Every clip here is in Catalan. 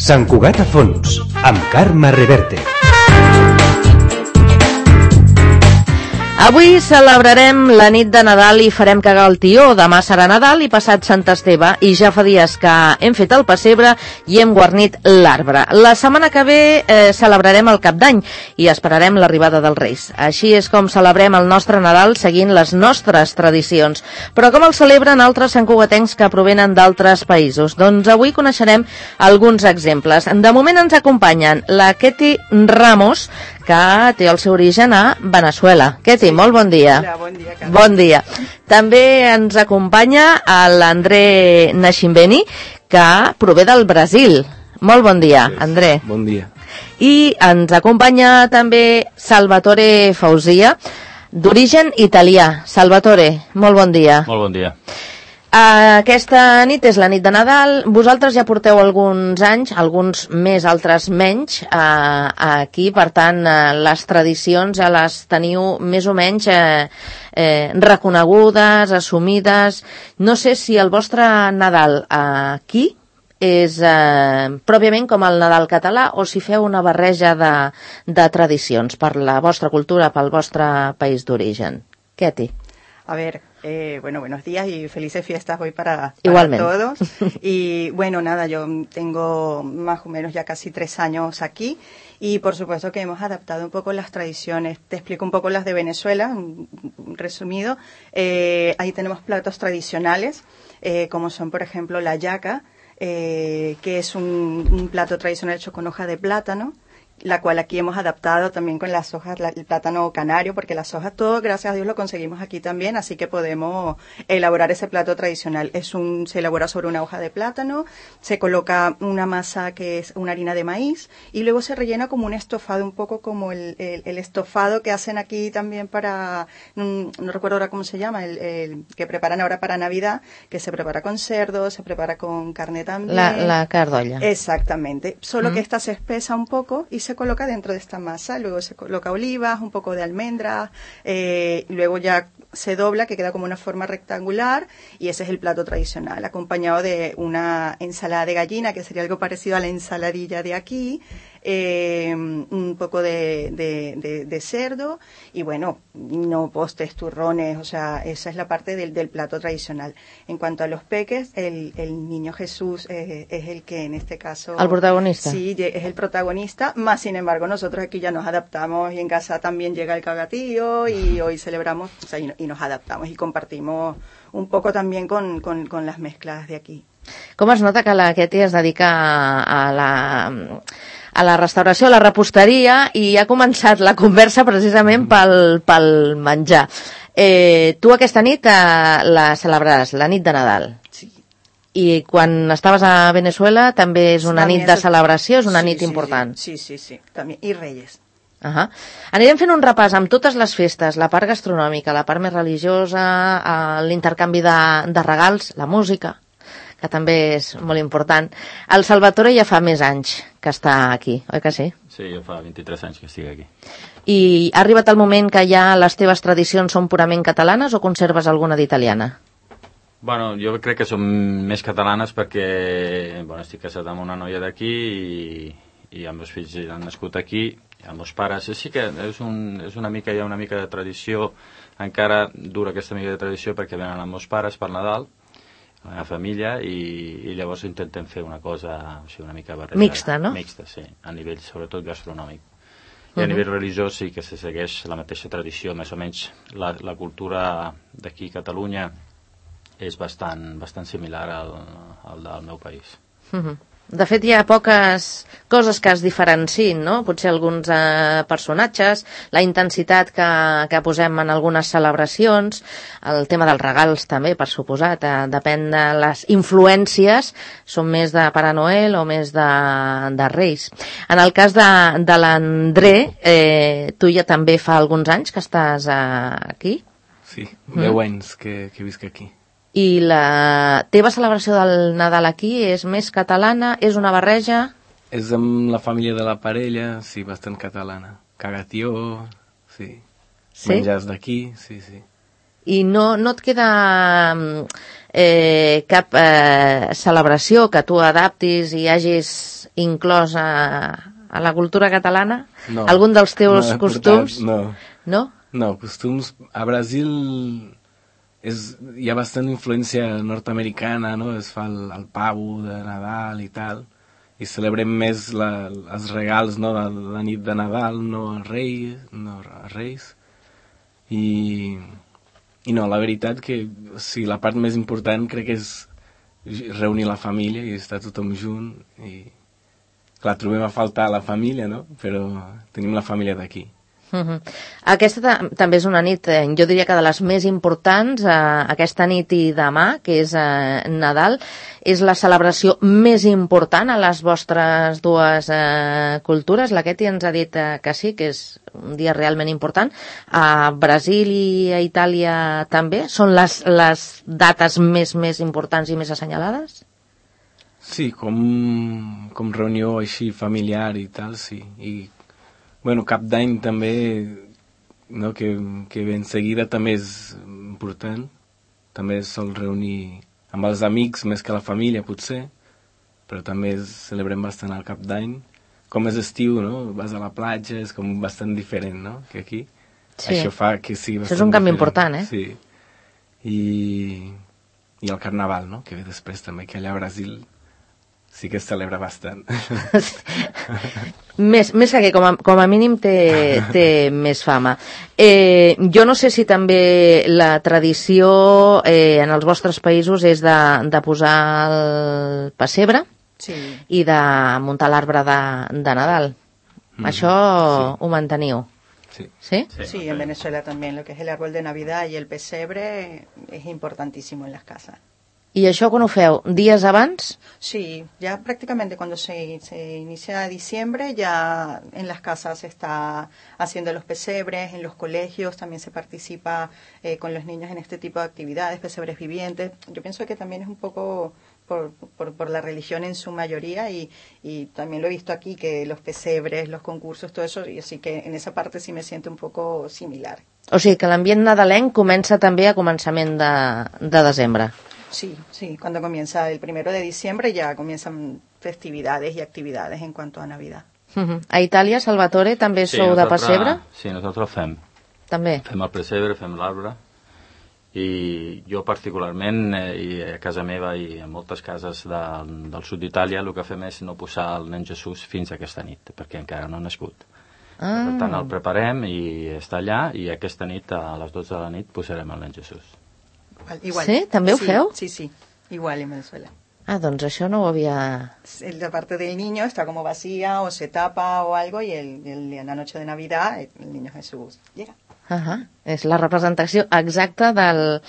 Sant Cugat a fons, amb Carme Reverte. Avui celebrarem la nit de Nadal i farem cagar el tió. Demà serà Nadal i passat Sant Esteve, i ja fa dies que hem fet el pessebre i hem guarnit l'arbre. La setmana que ve celebrarem el Cap d'Any i esperarem l'arribada dels Reis. Així és com celebrem el nostre Nadal seguint les nostres tradicions. Però com el celebren altres santcugatencs que provenen d'altres països? Doncs avui coneixerem alguns exemples. De moment ens acompanyen la Ketty Ramos, que té el seu origen a Veneçuela. Ketty, molt bon dia. Hola, bon dia, Carme. Bon dia. També ens acompanya l'André Nascimbeni, que prové del Brasil. Molt bon dia, André. Bon dia. I ens acompanya també Salvatore Fausia, d'origen italià. Salvatore, molt bon dia. Molt bon dia. Aquesta nit és la nit de Nadal. Vosaltres ja porteu alguns anys, alguns més, altres menys, aquí. Per tant, les tradicions ja les teniu més o menys reconegudes, assumides. No sé si el vostre Nadal aquí és pròpiament com el Nadal català o si feu una barreja de tradicions per la vostra cultura, pel vostre país d'origen. Ketty. A ver, buenos días y felices fiestas hoy para todos. Y bueno, nada, yo tengo más o menos ya casi 3 años aquí y por supuesto que hemos adaptado un poco las tradiciones. Te explico un poco las de Venezuela, resumido. Ahí tenemos platos tradicionales, como son por ejemplo la yaca, que es un plato tradicional hecho con hoja de plátano, la cual aquí hemos adaptado también con las hojas, el plátano canario, porque las hojas, todo gracias a Dios lo conseguimos aquí también, así que podemos elaborar ese plato tradicional. Se elabora sobre una hoja de plátano, se coloca una masa que es una harina de maíz y luego se rellena como un estofado, un poco como el estofado que hacen aquí también para, no recuerdo ahora cómo se llama, el que preparan ahora para Navidad, que se prepara con cerdo, se prepara con carne también. La cardolla. Exactamente, solo que esta se espesa un poco y se coloca dentro de esta masa, luego se coloca olivas, un poco de almendras, luego ya se dobla, que queda como una forma rectangular, y ese es el plato tradicional, acompañado de una ensalada de gallina, que sería algo parecido a la ensaladilla de aquí, un poco de cerdo, y bueno, no postres, turrones, o sea, esa es la parte del plato tradicional. En cuanto a los peques, el niño Jesús es el que en este caso... ¿El protagonista? Sí, es el protagonista, más sin embargo nosotros aquí ya nos adaptamos y en casa también llega el cagatío y hoy celebramos, o sea, y nos adaptamos y compartimos un poco también con las mezclas de aquí. Com es nota que la Ketty es dedica a la restauració, a la reposteria, i ha començat la conversa precisament pel menjar. Tu aquesta nit la celebraràs, la nit de Nadal. Sí. I quan estaves a Veneçuela també és una nit de celebració, és una nit important. Sí, també. I Reyes. Anirem fent un repàs amb totes les festes, la part gastronòmica, la part més religiosa, l'intercanvi de regals, la música, que també és molt important. El Salvatore ja fa més anys que està aquí, oi que sí? Sí, jo fa 23 anys que estic aquí. I ha arribat el moment que ja les teves tradicions són purament catalanes o conserves alguna d'italiana? Bueno, jo crec que són més catalanes perquè estic casat amb una noia d'aquí i els meus fills han nascut aquí, i els meus pares. Sí que hi ha una mica de tradició, encara dura aquesta mica de tradició perquè venen els meus pares per Nadal, la meva família, i llavors intentem fer una cosa una mica barrejada. Mixta, no? Mixta, sí, a nivell sobretot gastronòmic. I a nivell religiós sí que se segueix la mateixa tradició, més o menys la cultura d'aquí a Catalunya és bastant similar al del meu país. De fet, hi ha poques coses que es diferenciïn, no? Potser alguns personatges, la intensitat que posem en algunes celebracions, el tema dels regals també, per suposat, depèn de les influències, són més de Pare Noel o més de Reis. En el cas de l'André, tu ja també fa alguns anys que estàs aquí? Sí, 10 anys que visc aquí. I la teva celebració del Nadal aquí és més catalana? És una barreja? És amb la família de la parella, sí, bastant catalana. Cagatió, sí. Menjars d'aquí, sí. I no et queda cap celebració que tu adaptis i hagis inclòs a la cultura catalana? No. Algun dels teus costums? No. No? No, costums... A Brasil hi ha bastant influència nord-americana, no? Es fa el pavo de Nadal i tal, i celebrem més els regals, no? La nit de Nadal, no a Reis. I no, la veritat que sí, la part més important crec que és reunir la família i estar tothom junt. I clar, trobem a faltar la família, no? Però tenim la família d'aquí. Aquesta també és una nit, jo diria que de les més importants, aquesta nit i demà, que és Nadal, és la celebració més important a les vostres dues cultures. La Keti ens ha dit que sí, que és un dia realment important. A Brasil i a Itàlia també? Són les dates més importants i més assenyalades? Sí, com reunió així familiar i tal, sí. I bueno, Cap d'Any també, no, que ben seguida també és important. També es sol reunir amb els amics més que la família, potser, però també celebrem bastant el Cap d'Any. Com és estiu, no? Vas a la platja, és com bastant diferent, no?, que aquí. Sí. Això fa que sigui bastant Això és un canvi diferent. important, eh? Sí. I el Carnaval, no?, que ve després també, que allà a Brasil sí que es celebra bastant. Més que aquí, com a mínim té més fama. Jo no sé si també la tradició en els vostres països és de posar el pessebre, sí, i de muntar l'arbre de Nadal. Això sí, ho manteniu. Sí. ¿Sí? Sí, en Venezuela también. Lo que es el árbol de Navidad y el pesebre es importantísimo en las casas. ¿Y això quan ho feu? ¿Días abans? Sí, ya prácticamente cuando se inicia diciembre ya en las casas se está haciendo los pesebres, en los colegios también se participa con los niños en este tipo de actividades, pesebres vivientes. Yo pienso que también es un poco por la religión en su mayoría y también lo he visto aquí, que los pesebres, los concursos, todo eso, y así que en esa parte sí me siento un poco similar. O sigui que l'ambient nadalenc comença també a començament de desembre. Sí, cuando comienza el 1 de diciembre ya comienzan festividades y actividades en cuanto a Navidad. A Itàlia, Salvatore, també sou de pessebre? Sí, nosaltres fem. També? Fem el pessebre, fem l'arbre, i jo particularment, i a casa meva i a moltes cases del sud d'Itàlia, el que fem és no posar el nen Jesús fins aquesta nit, perquè encara no ha nascut. Per tant, el preparem i està allà, i aquesta nit, a les 12 de la nit, posarem el nen Jesús. Igual. Sí? També ho feu? Sí, igual en Venezuela. Ah, doncs això no ho havia... La parte del niño está como vacía o se tapa o algo y en la noche de Navidad el niño Jesús llega. És la representació exacta de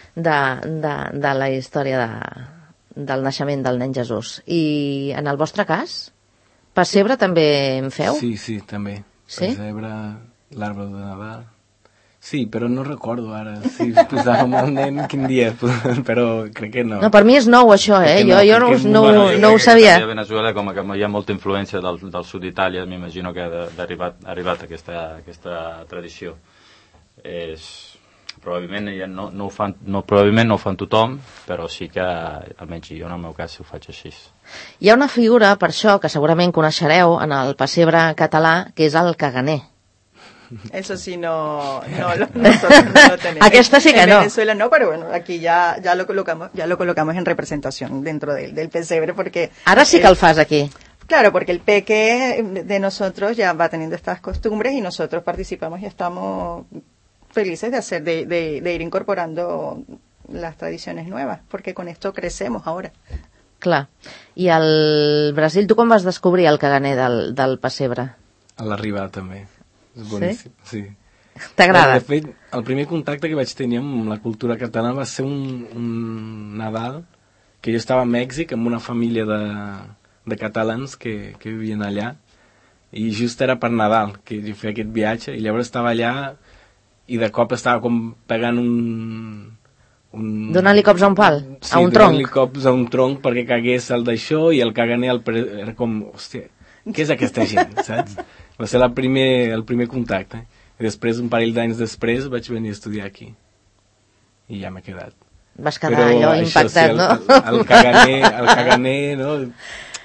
la història del naixement del nen Jesús. I en el vostre cas, pessebre també en feu? Sí, també. Sí? Pessebre, l'arbre de Nadal... Sí, però no recordo ara si posàvem el nen quin dia, però crec que no. No, per mi és nou això, jo no ho sabia. A Venezuela, com que hi ha molta influència del sud d'Itàlia, m'imagino que ha arribat aquesta tradició. Probablement no ho fan tothom, però sí que almenys jo en el meu cas ho faig així. Hi ha una figura, per això, que segurament coneixereu en el pessebre català, que és el caganer. Eso sí, nosotros no lo tenemos. Aquesta sí que en no. En Venezuela no, pero bueno, aquí ya lo colocamos en representación dentro del pesebre porque... Ahora sí que el fas aquí. Claro, porque el peque de nosotros ya va teniendo estas costumbres y nosotros participamos y estamos felices de ir incorporando las tradiciones nuevas, porque con esto crecemos ahora. Clar. I al Brasil, tu com vas descobrir el caganer del pessebre? A l'arribada també. És boníssim, sí. T'agrada? De fet, el primer contacte que vaig tenir amb la cultura catalana va ser un Nadal, que jo estava a Mèxic amb una família de catalans que vivien allà, i just era per Nadal que jo feia aquest viatge, i llavors estava allà i de cop estava com pegant donant-li cops a un pal? Sí, a un tronc? donant-li cops a un tronc perquè cagués el d'això, i el caganer era com, hòstia, què és aquesta gent, saps? Va ser el primer contacte. I després, un parell d'anys després, vaig venir a estudiar aquí. I ja m'he quedat. Vas quedar allò impactat, sí, no? El caganer, no?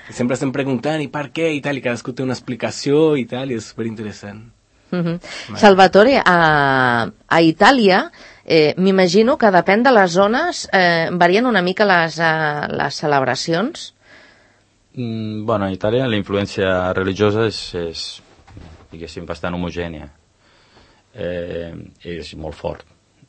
I sempre estem preguntant, i per què, i tal, i cadascú té una explicació, i tal, i és superinteressant. Salvatore, a Itàlia, m'imagino que depèn de les zones, varien una mica les celebracions? Bueno, a Itàlia la influència religiosa és diguéssim, bastant homogènia. És molt fort.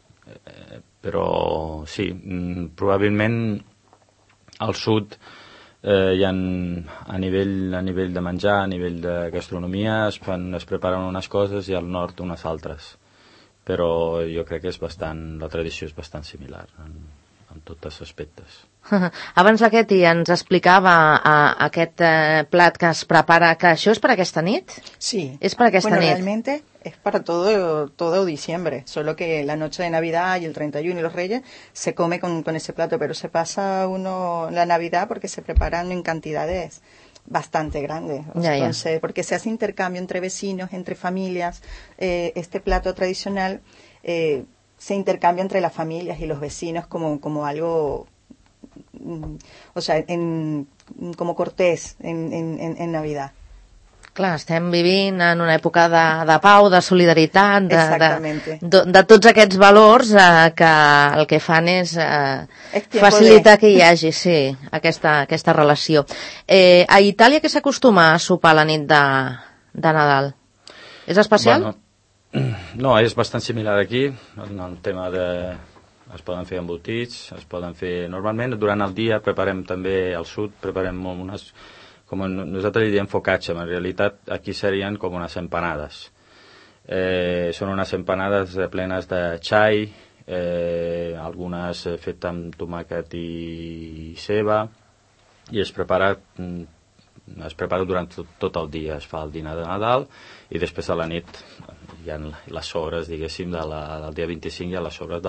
Però sí, probablement al sud hi ha a nivell de menjar, a nivell de gastronomia es preparen unes coses i al nord unes altres. Però jo crec que la tradició és bastant similar en tots els aspectes. Abans aquest ens explicava aquest plat que es prepara, que això és per aquesta nit? Sí. Es para aquesta nit. Realmente es para todo diciembre, solo que la noche de Navidad y el 31 y los Reyes se come con ese plato, pero se pasa uno la Navidad porque se preparan en cantidades bastante grandes. Entonces, porque se hace intercambio entre vecinos, entre familias, este plato tradicional se intercambia entre las familias y los vecinos como algo, o sea, como cortés en Navidad. Clar, estem vivint en una època de pau, de solidaritat, de tots aquests valors que el que fan és facilitar que hi hagi, sí, aquesta relació. A Itàlia què s'acostuma a sopar la nit de Nadal? És especial? Bueno, no, és bastant similar aquí, en el tema de... Es poden fer embotits, es poden fer... Normalment, durant el dia, preparem també al sud, preparem unes... Com nosaltres li diem focaccia, en realitat aquí serien com unes empanades. Són unes empanades plenes de xai, algunes fetes amb tomàquet i ceba, i es prepara durant tot el dia. Es fa el dinar de Nadal i després a la nit hi ha les sobres, diguéssim, del dia 25 hi ha les sobres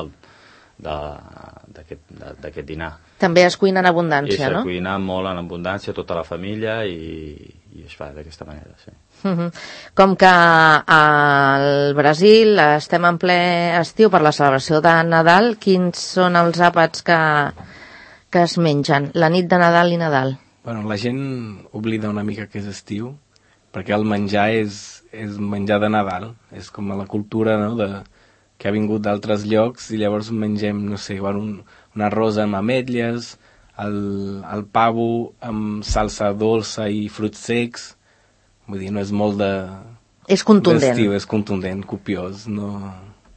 d'aquest dinar. També es cuina en abundància, no? I es cuina molt en abundància, tota la família, i es fa d'aquesta manera, sí. Com que al Brasil estem en ple estiu per la celebració de Nadal, quins són els àpats que es mengen la nit de Nadal i Nadal? Bueno, la gent oblida una mica que és estiu, perquè el menjar és menjar de Nadal, és com la cultura, no?, que ha vingut d'altres llocs, i llavors mengem, no sé, igual un arròs amb ametlles, el pavo amb salsa dolça i fruits secs. Vull dir, no és molt de... És contundent. D'estiu, és contundent, copiós, no...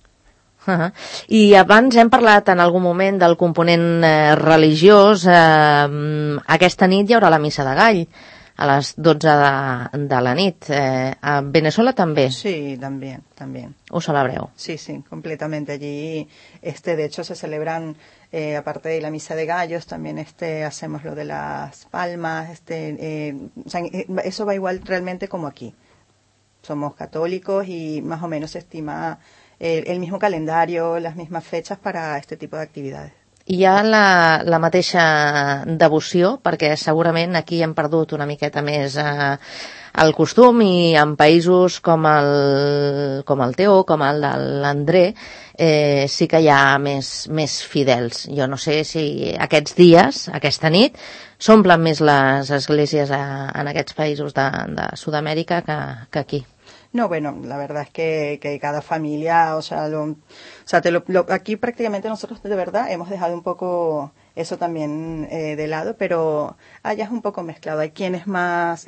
I abans hem parlat en algun moment del component religiós. Aquesta nit hi haurà la missa de gall a les 12 de la nit. A Venezuela també? Sí, también. ¿Ho celebreu? Sí, completamente. Allí, de hecho, se celebran, aparte de la misa de gallos, también hacemos lo de las palmas. O sea, eso va igual realmente como aquí. Somos católicos y más o menos se estima el mismo calendario, las mismas fechas para este tipo de actividades. Hi ha la mateixa devoció, perquè segurament aquí hem perdut una miqueta més el costum, i en països com el teu, com el de l'André, sí que hi ha més fidels. Jo no sé si aquests dies, aquesta nit, s'omplen més les esglésies en aquests països de Sud-amèrica que aquí. No, bueno, la verdad es que cada familia, aquí prácticamente nosotros de verdad hemos dejado un poco eso también de lado, pero allá es un poco mezclado. Hay quienes más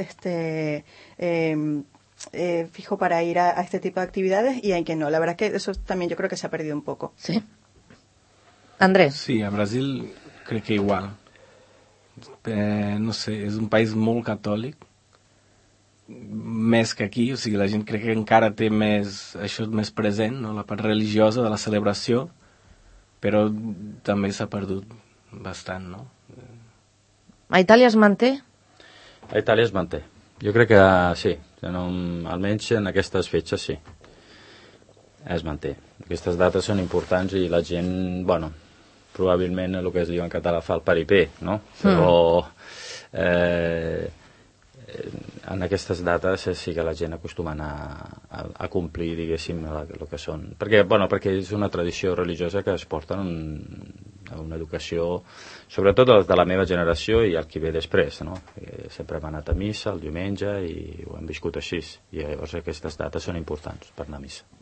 fijo para ir a este tipo de actividades y hay quien no. La verdad es que eso también yo creo que se ha perdido un poco. Sí. Andrés. Sí, a Brasil crec que igual. No sé, és un país molt catòlic, més que aquí, o sigui, la gent crec que encara té això més present, no? La part religiosa de la celebració, però també s'ha perdut bastant, no? A Itàlia es manté? A Itàlia es manté. Jo crec que sí, almenys en aquestes fetges sí, es manté. Aquestes dates són importants i la gent, bueno, probablement el que es diu en català fa el paripé, no? Però en aquestes dates sí que la gent acostumen a complir, diguéssim, el que són. Perquè és una tradició religiosa que es porten una educació, sobretot els de la meva generació i el que ve després, no? Sempre hem anat a missa el diumenge i ho hem viscut així, i llavors aquestes dates són importants per anar a missa.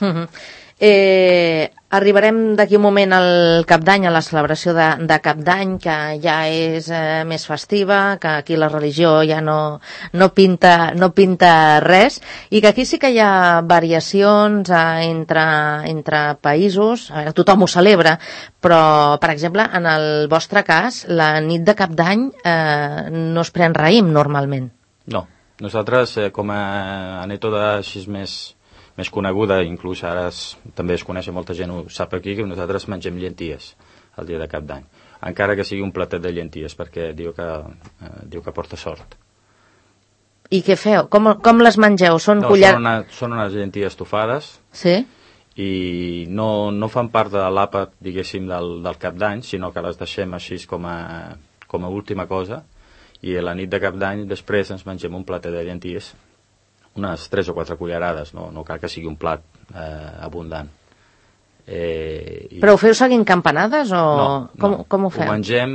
Arribarem d'aquí un moment al Cap d'Any, a la celebració de Cap d'Any, que ja és més festiva, que aquí la religió ja no pinta res, i que aquí sí que hi ha variacions entre països. A veure, tothom ho celebra, però, per exemple, en el vostre cas, la nit de Cap d'Any no es pren raïm normalment. No, nosaltres com a anècdota així més coneguda, inclús ara també es coneix, molta gent ho sap aquí, que nosaltres mengem llenties el dia de Cap d'Any, encara que sigui un platet de llenties, perquè diu que porta sort. I què feu? Com les mengeu? Són unes llenties estofades, sí? I no fan part de l'àpat, diguéssim, del Cap d'Any, sinó que les deixem així com a última cosa, i a la nit de Cap d'Any després ens mengem un platet de llenties, unes 3 o 4 cullerades, no cal que sigui un plat abundant. Però ho feu seguint campanades o com ho feu? Ho mengem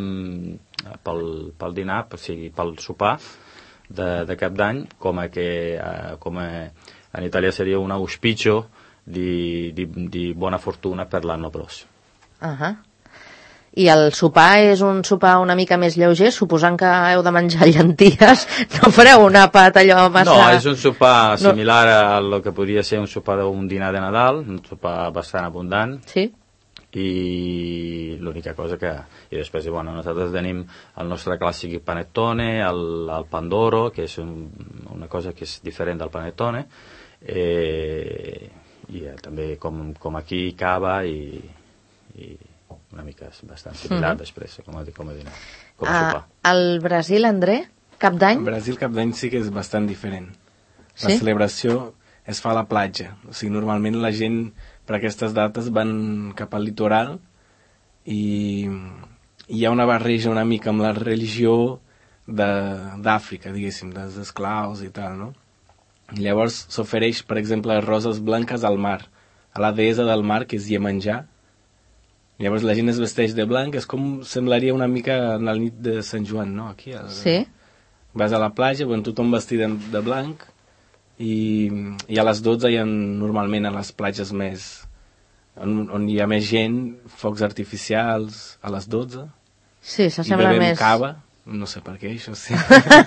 pel dinar, o sigui, pel sopar de Cap d'Any, com en italià seria un auspicio di buona fortuna per l'anno prossimo. I el sopar és un sopar una mica més lleuger, suposant que heu de menjar llenties, no fareu un àpat allò massa... No, és un sopar similar a lo que podria ser un sopar d'un dinar de Nadal, un sopar bastant abundant. Sí. I l'única cosa que... I després, nosaltres tenim el nostre clàssic panettone, el pandoro, que és una cosa que és diferent del panettone, i també com aquí cava i una mica bastant similar després, com a dinar, com a sopar. Al Brasil, André, Cap d'Any? Al Brasil, Cap d'Any sí que és bastant diferent. La celebració es fa a la platja. O sigui, normalment la gent per aquestes dates van cap al litoral i hi ha una barreja una mica amb la religió d'Àfrica, diguéssim, dels esclaus i tal, no? I llavors s'ofereix, per exemple, roses blanques al mar, a la deessa del mar, que és Iemanjá. Llavors la gent es vesteix de blanc, és com semblaria una mica en la nit de Sant Joan, no? Aquí, sí. Vas a la platja, tothom vestit de blanc, i a les 12 hi ha normalment a les platges més, on hi ha més gent, focs artificials a les 12. Sí, s'assembla més... I bevem cava, no sé per què, això sí.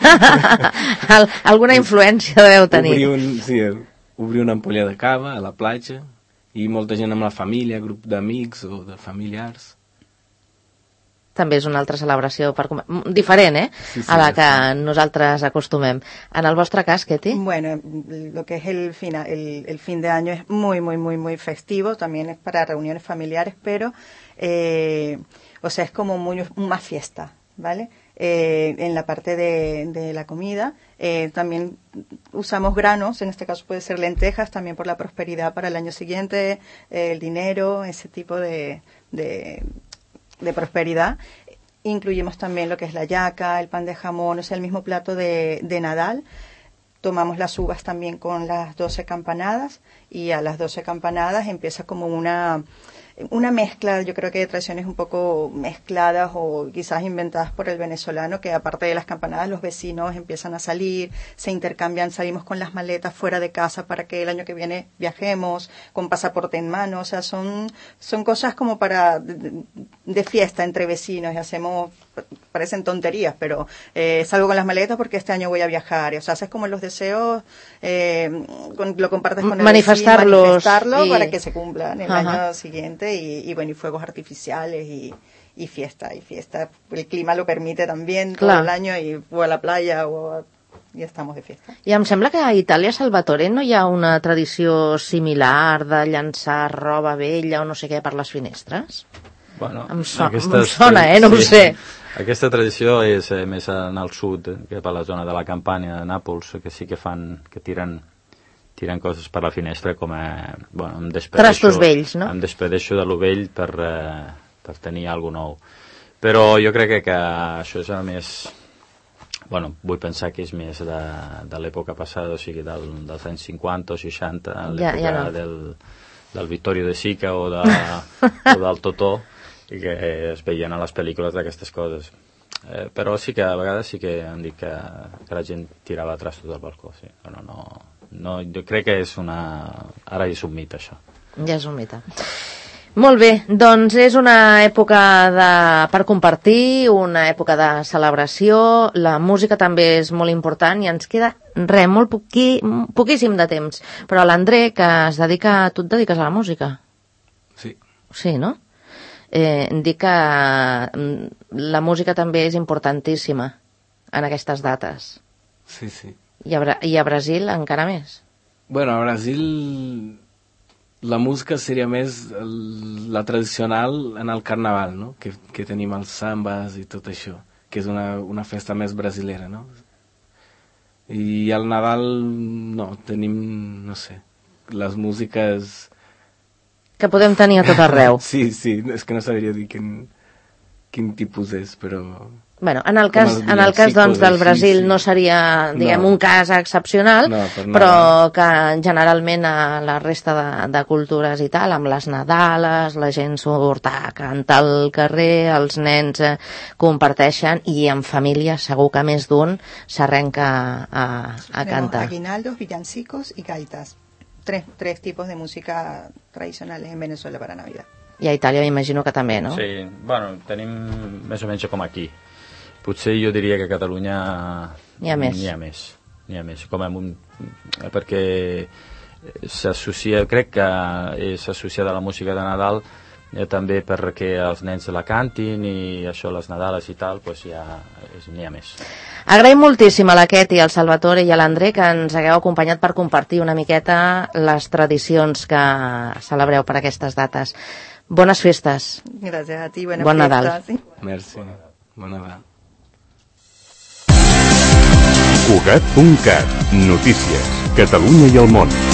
Alguna influència deveu tenir. Obrir una ampolla de cava a la platja, i molta gent amb la família, grup d'amics o de familiars. També és una altra celebració diferent, Sí, a la que nosaltres acostumem. En el vostre cas, Ketty? Bueno, lo que es el fin de año es muy, muy, muy, muy festivo, también es para reuniones familiares, pero, o sea, es como más fiesta, ¿vale? En la parte de la comida, también usamos granos, en este caso puede ser lentejas, también por la prosperidad para el año siguiente, el dinero, ese tipo de prosperidad. Incluimos también lo que es la yaca, el pan de jamón, o sea, el mismo plato de Nadal. Tomamos las uvas también con las 12 campanadas, y a las 12 campanadas empieza como una mezcla, yo creo que de tradiciones un poco mezcladas o quizás inventadas por el venezolano, que aparte de las campanadas los vecinos empiezan a salir, se intercambian, salimos con las maletas fuera de casa para que el año que viene viajemos con pasaporte en mano, o sea, son cosas como de fiesta entre vecinos, y hacemos, parecen tonterías, pero salgo con las maletas porque este año voy a viajar, o sea, haces como los deseos, lo compartes con el manifestarlo para que se cumplan el año siguiente. Y bueno, y fuegos artificiales y fiesta. El clima lo permite también todo el año, y o a la playa y estamos de fiesta. I em sembla que a Itàlia, Salvatore, no hi ha una tradició similar de llançar roba vella o no sé què per les finestres? Bueno, em sona, no ho sé. Aquesta tradició és més en el sud, que per la zona de la Campània de Nàpols, que sí que tiren coses per la finestra, com em trastos vells, no? Em despedeixo de lo vell per tenir alguna nou. Però jo crec que això és més... vull pensar que és més de l'època passada, o sigui, dels anys 50 o 60, l'època del Vittorio de Sica o del Totò, i que es veien a les pel·lícules d'aquestes coses. Però sí que a vegades sí que han dit que la gent tirava trastos del balcó, sí. Però no, jo crec que és ara és un mite, això. Ja és un mite. Molt bé, doncs és una època per compartir, una època de celebració, la música també és molt important i ens queda molt poquíssim de temps. Però l'André, tu et dediques a la música? Sí. Sí, no? Dic que la música també és importantíssima en aquestes dates. Sí, sí. I a Brasil encara més? Bueno, a Brasil la música seria més la tradicional en el carnaval, no? Que tenim els sambes i tot això, que és una festa més brasilera, no? I al Nadal no, tenim, no sé, les músiques que podem tenir a tot arreu. Sí, és que no sabria dir quin tipus és, però... Bueno, en el cas doncs, del Brasil sí. No seria, diguem, un cas excepcional, però que generalment a la resta de cultures i tal, amb les Nadales, la gent surt a cantar al carrer, els nens comparteixen i en família segur que més d'un s'arrenca a cantar. Aguinaldos, villancicos y gaitas. Tres tipos de música tradicionales en Venezuela para Navidad. I a Itàlia m'imagino que també, no? Sí, bueno, tenim més o menys com aquí. Potser jo diria que a Catalunya n'hi ha més. Perquè s'associa, crec que és associada a la música de Nadal també perquè els nens la cantin i això, les Nadales i tal, doncs ja n'hi ha més. Agraïm moltíssim a la Ketty, al Salvatore i a l'André que ens hagueu acompanyat per compartir una miqueta les tradicions que celebreu per aquestes dates. Bones festes. Gràcies a ti, bona bon Nadal. Sí. Merci, bon Nadal. Cugat.cat. Notícies, Catalunya i el món.